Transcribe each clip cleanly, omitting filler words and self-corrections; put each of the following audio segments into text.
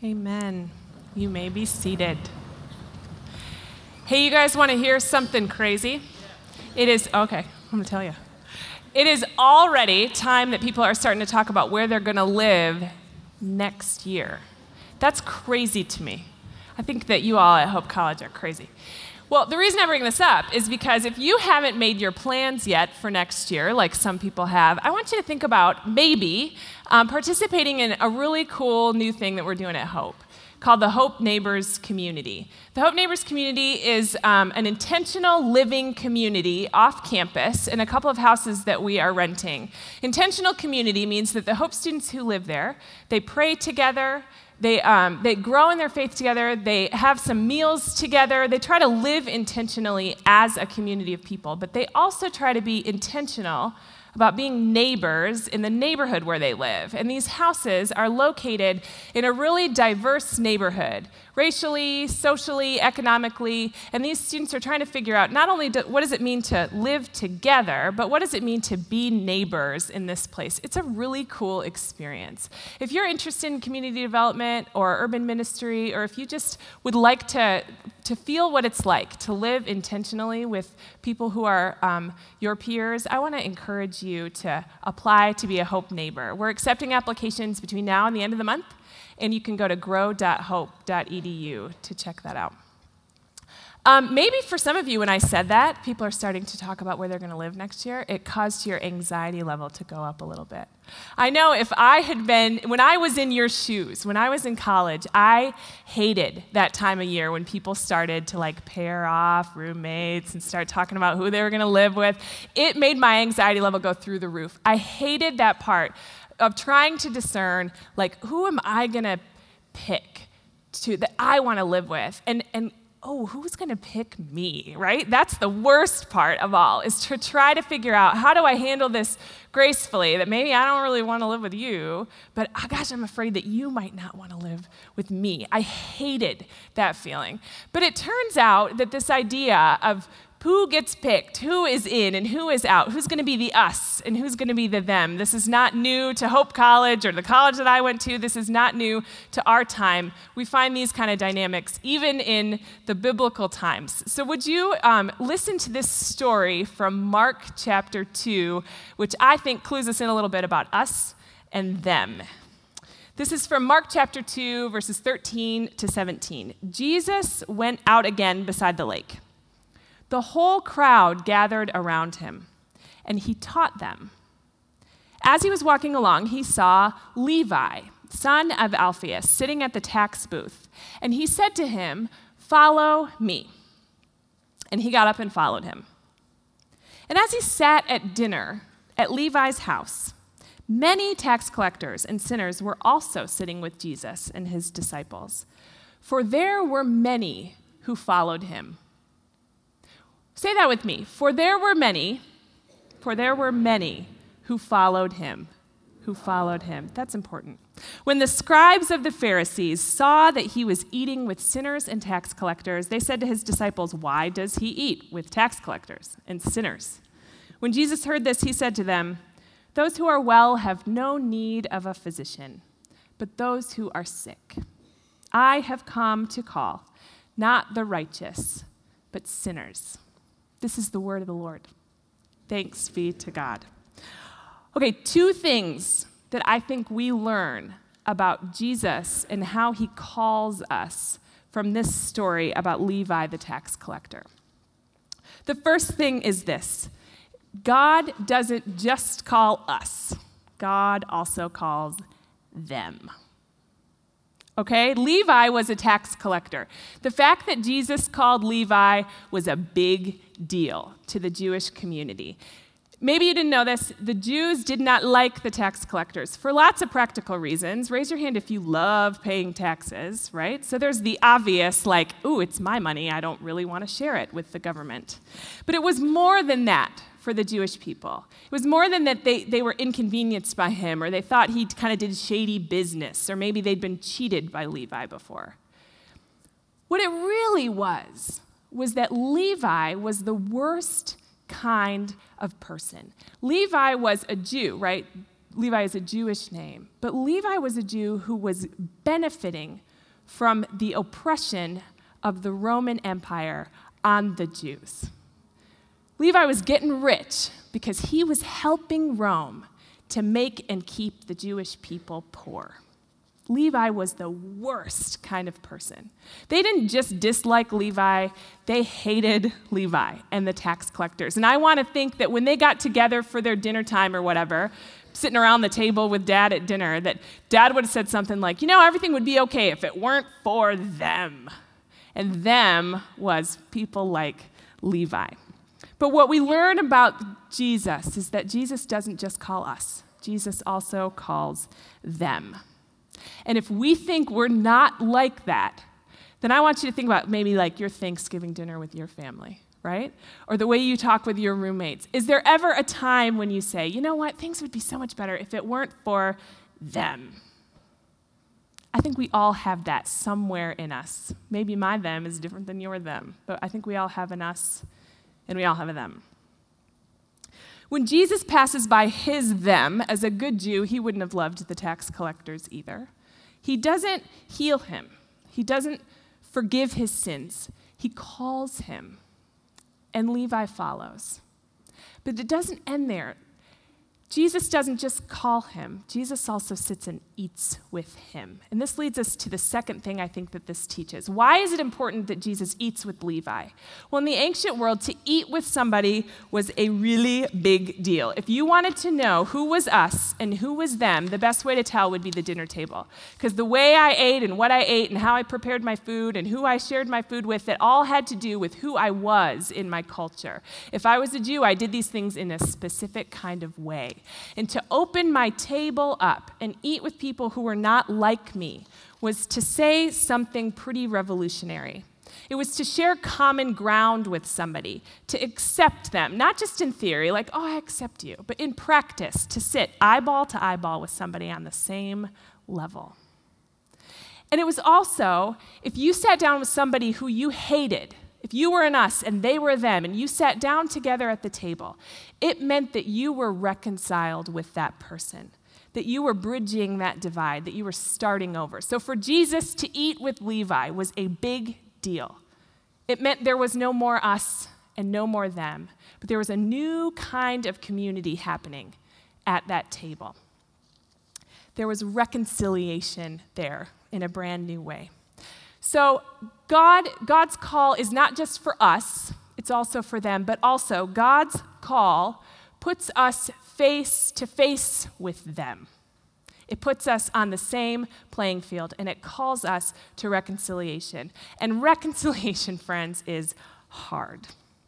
Amen. You may be seated. Hey, you guys want to hear something crazy? It is, okay, I'm going to tell you. It is already time that people are starting to talk about where they're going to live next year. That's crazy to me. I think that you all at Hope College are crazy. Well, the reason I bring this up is because if you haven't made your plans yet for next year, like some people have, I want you to think about maybe participating in a really cool new thing that we're doing at Hope called the Hope Neighbors Community. The Hope Neighbors Community is an intentional living community off campus in a couple of houses that we are renting. Intentional community means that the Hope students who live there, they pray together, they grow in their faith together, they have some meals together, they try to live intentionally as a community of people, but they also try to be intentional about being neighbors in the neighborhood where they live. And these houses are located in a really diverse neighborhood, racially, socially, economically, and these students are trying to figure out not only what does it mean to live together, but what does it mean to be neighbors in this place. It's a really cool experience. If you're interested in community development or urban ministry, or if you just would like to feel what it's like to live intentionally with people who are your peers, I want to encourage you to apply to be a Hope neighbor. We're accepting applications between now and the end of the month, and you can go to grow.hope.edu to check that out. Maybe for some of you, when I said that, people are starting to talk about where they're going to live next year, it caused your anxiety level to go up a little bit. I know if I had been, when I was in your shoes, when I was in college, I hated that time of year when people started to pair off roommates and start talking about who they were going to live with. It made my anxiety level go through the roof. I hated that part of trying to discern, who am I going to pick that I want to live with? And who's going to pick me, right? That's the worst part of all, is to try to figure out, how do I handle this gracefully, that maybe I don't really want to live with you, but gosh, I'm afraid that you might not want to live with me. I hated that feeling. But it turns out that this idea of who gets picked, who is in and who is out, who's going to be the us and who's going to be the them. This is not new to Hope College or the college that I went to. This is not new to our time. We find these kind of dynamics even in the biblical times. So would you listen to this story from Mark chapter 2, which I think clues us in a little bit about us and them. This is from Mark chapter 2, verses 13 to 17. Jesus went out again beside the lake. The whole crowd gathered around him, and he taught them. As he was walking along, he saw Levi, son of Alphaeus, sitting at the tax booth, and he said to him, "Follow me." And he got up and followed him. And as he sat at dinner at Levi's house, many tax collectors and sinners were also sitting with Jesus and his disciples, for there were many who followed him. Say that with me. For there were many who followed him. That's important. When the scribes of the Pharisees saw that he was eating with sinners and tax collectors, they said to his disciples, "Why does he eat with tax collectors and sinners?" When Jesus heard this, he said to them, "Those who are well have no need of a physician, but those who are sick. I have come to call not the righteous, but sinners." This is the word of the Lord. Thanks be to God. Okay, two things that I think we learn about Jesus and how he calls us from this story about Levi the tax collector. The first thing is this: God doesn't just call us, God also calls them. Okay, Levi was a tax collector. The fact that Jesus called Levi was a big deal to the Jewish community. Maybe you didn't know this, the Jews did not like the tax collectors for lots of practical reasons. Raise your hand if you love paying taxes, right? So there's the obvious, it's my money, I don't really want to share it with the government. But it was more than that for the Jewish people. It was more than that they were inconvenienced by him, or they thought he kind of did shady business, or maybe they'd been cheated by Levi before. What it really was that Levi was the worst kind of person. Levi was a Jew, right? Levi is a Jewish name, but Levi was a Jew who was benefiting from the oppression of the Roman Empire on the Jews. Levi was getting rich because he was helping Rome to make and keep the Jewish people poor. Levi was the worst kind of person. They didn't just dislike Levi, they hated Levi and the tax collectors. And I want to think that when they got together for their dinner time or whatever, sitting around the table with Dad at dinner, that Dad would have said something like, everything would be okay if it weren't for them. And them was people like Levi. But what we learn about Jesus is that Jesus doesn't just call us. Jesus also calls them. And if we think we're not like that, then I want you to think about maybe like your Thanksgiving dinner with your family, right? Or the way you talk with your roommates. Is there ever a time when you say, you know what, things would be so much better if it weren't for them? I think we all have that somewhere in us. Maybe my them is different than your them, but I think we all have an us and we all have a them. When Jesus passes by his them, as a good Jew, he wouldn't have loved the tax collectors either. He doesn't heal him. He doesn't forgive his sins. He calls him, and Levi follows. But it doesn't end there. Jesus doesn't just call him. Jesus also sits and eats with him. And this leads us to the second thing I think that this teaches. Why is it important that Jesus eats with Levi? Well, in the ancient world, to eat with somebody was a really big deal. If you wanted to know who was us and who was them, the best way to tell would be the dinner table. Because the way I ate and what I ate and how I prepared my food and who I shared my food with, it all had to do with who I was in my culture. If I was a Jew, I did these things in a specific kind of way. And to open my table up and eat with people who were not like me was to say something pretty revolutionary. It was to share common ground with somebody, to accept them, not just in theory, like, oh, I accept you, but in practice, to sit eyeball to eyeball with somebody on the same level. And it was also, if you sat down with somebody who you hated, if you were an us and they were them, and you sat down together at the table, it meant that you were reconciled with that person, that you were bridging that divide, that you were starting over. So for Jesus to eat with Levi was a big deal. It meant there was no more us and no more them, but there was a new kind of community happening at that table. There was reconciliation there in a brand new way. So God's call is not just for us, it's also for them, but also God's call puts us face to face with them. It puts us on the same playing field, and it calls us to reconciliation. And reconciliation, friends, is hard.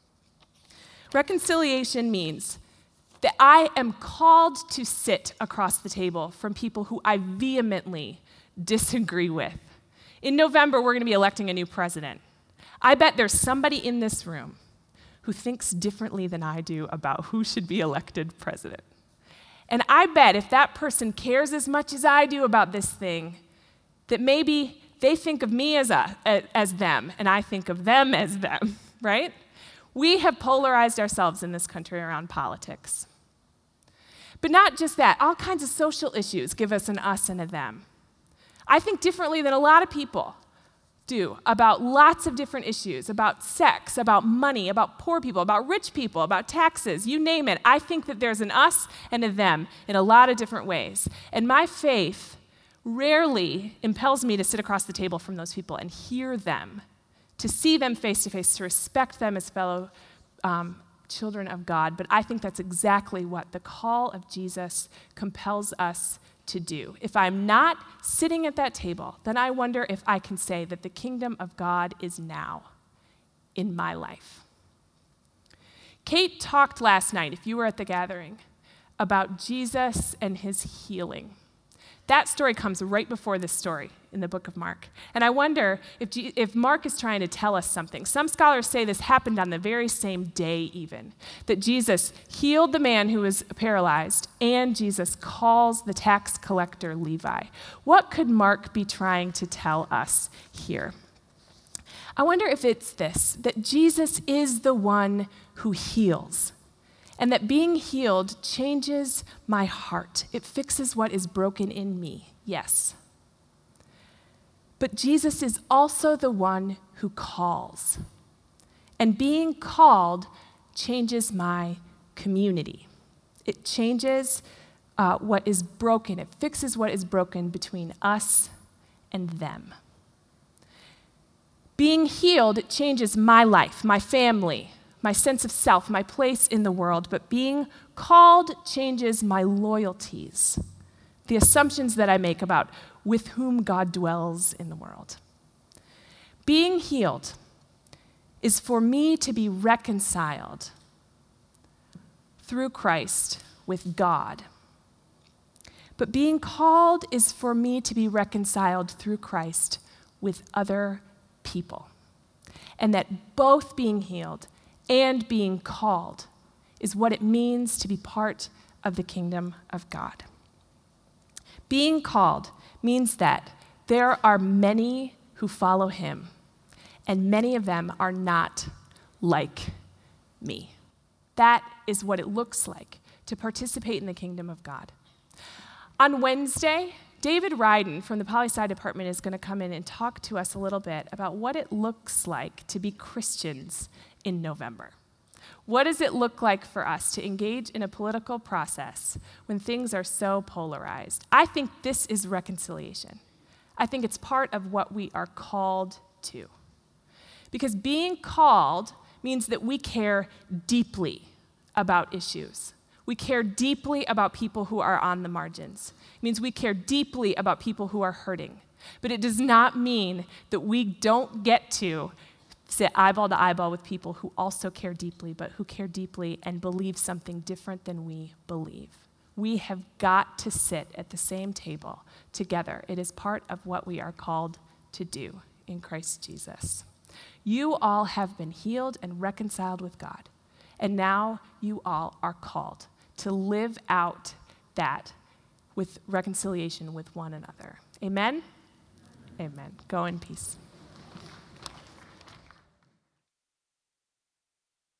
Reconciliation means that I am called to sit across the table from people who I vehemently disagree with. In November, we're going to be electing a new president. I bet there's somebody in this room who thinks differently than I do about who should be elected president. And I bet if that person cares as much as I do about this thing, that maybe they think of me as them, and I think of them as them, right? We have polarized ourselves in this country around politics. But not just that, all kinds of social issues give us an us and a them. I think differently than a lot of people do about lots of different issues, about sex, about money, about poor people, about rich people, about taxes, you name it. I think that there's an us and a them in a lot of different ways. And my faith rarely impels me to sit across the table from those people and hear them, to see them face to face, to respect them as fellow children of God. But I think that's exactly what the call of Jesus compels us to do. If I'm not sitting at that table, then I wonder if I can say that the kingdom of God is now in my life. Kate talked last night, if you were at the gathering, about Jesus and his healing. That story comes right before this story in the book of Mark. And I wonder if Mark is trying to tell us something. Some scholars say this happened on the very same day even, that Jesus healed the man who was paralyzed, and Jesus calls the tax collector Levi. What could Mark be trying to tell us here? I wonder if it's this, that Jesus is the one who heals, and that being healed changes my heart. It fixes what is broken in me, yes. But Jesus is also the one who calls. And being called changes my community. It changes what is broken. It fixes what is broken between us and them. Being healed changes my life, my family, my sense of self, my place in the world. But being called changes my loyalties, the assumptions that I make about with whom God dwells in the world. Being healed is for me to be reconciled through Christ with God. But being called is for me to be reconciled through Christ with other people. And that both being healed and being called is what it means to be part of the kingdom of God. Being called means that there are many who follow him, and many of them are not like me. That is what it looks like to participate in the kingdom of God. On Wednesday, David Ryden from the Poli-Sci department is going to come in and talk to us a little bit about what it looks like to be Christians in November. What does it look like for us to engage in a political process when things are so polarized? I think this is reconciliation. I think it's part of what we are called to. Because being called means that we care deeply about issues. We care deeply about people who are on the margins. It means we care deeply about people who are hurting. But it does not mean that we don't get to sit eyeball to eyeball with people who also care deeply, but who care deeply and believe something different than we believe. We have got to sit at the same table together. It is part of what we are called to do in Christ Jesus. You all have been healed and reconciled with God, and now you all are called to live out that with reconciliation with one another. Amen? Amen. Go in peace.